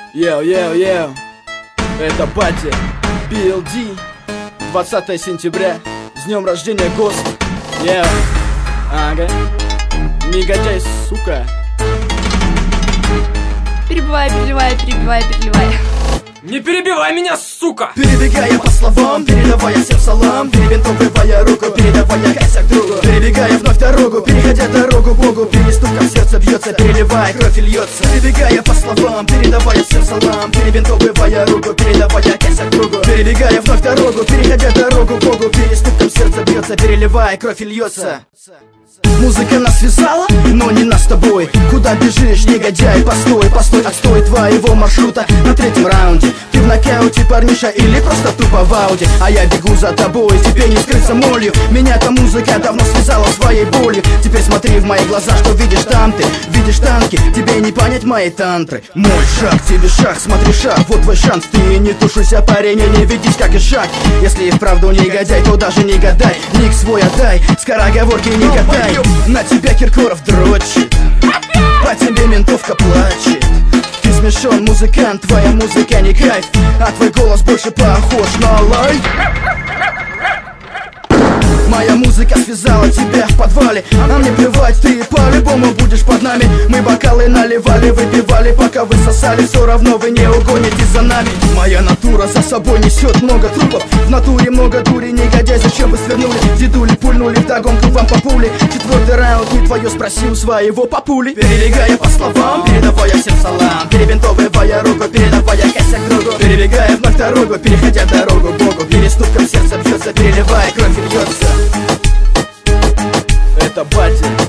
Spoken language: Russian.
Йоу, это Бадди, BLD, 20 сентября, с днем рождения ГОСТ. Ага, негодяй, сука. Перебивай. Не перебивай меня, сука! Перебегая по словам, передавая всем салам, перебинтовывая руку, передавая косяк другу, перебегая вновь дорогу, переходя дорогу Богу, перестуком сердце бьется, переливая, кровь и льется. Перебегая по словам, передавая всем салам, перебинтовывая руку, передавая косяк другу, перебегая вновь дорогу, переходя дорогу Богу, перестуком сердце бьется, переливая, кровь и льется. Музыка нас связала, но не нас с тобой. Куда бежишь, негодяй, постой, отстой твоего маршрута на третьем раунде. Ты в нокауте, парниша, или просто тупо в ауде. А я бегу за тобой, тебе не скрыться молью. Меня-то музыка давно связала своей болью. Теперь смотри в мои глаза, что видишь там ты. Видишь танки, тебе не понять мои тантры. Мой шаг, тебе шаг, смотри шаг, вот твой шанс. Ты не тушуйся, парень, и не видишь, как и шаг. Если и вправду негодяй, то даже не гадай. Ник свой отдай, скороговорки не гадай. На тебя Киркоров дрочит, по тебе ментовка плачет. Ты смешон, музыкант, твоя музыка не кайф, а твой голос больше похож на лай. Моя музыка связала тебя в подвале, а мне плевать, ты по-любому будешь под нами. Мы бокалы наливали, выпивали, пока вы сосали. Все равно вы не угоните за нами. Моя натура за собой несет много трупов. В натуре много дури, негодяй, зачем вы свернули? Дедули пульнули вдогонку вам по пуле. Четвертый раунд, не твое, спросил своего папули. Перебегая по словам, передавая всем салам, перебинтовывая руку, передавая косяк другу, перебегая вновь дорогу, переходя дорогу Богу, перестуком сердце бьется, переливая, кровь и льется. Это Бадди.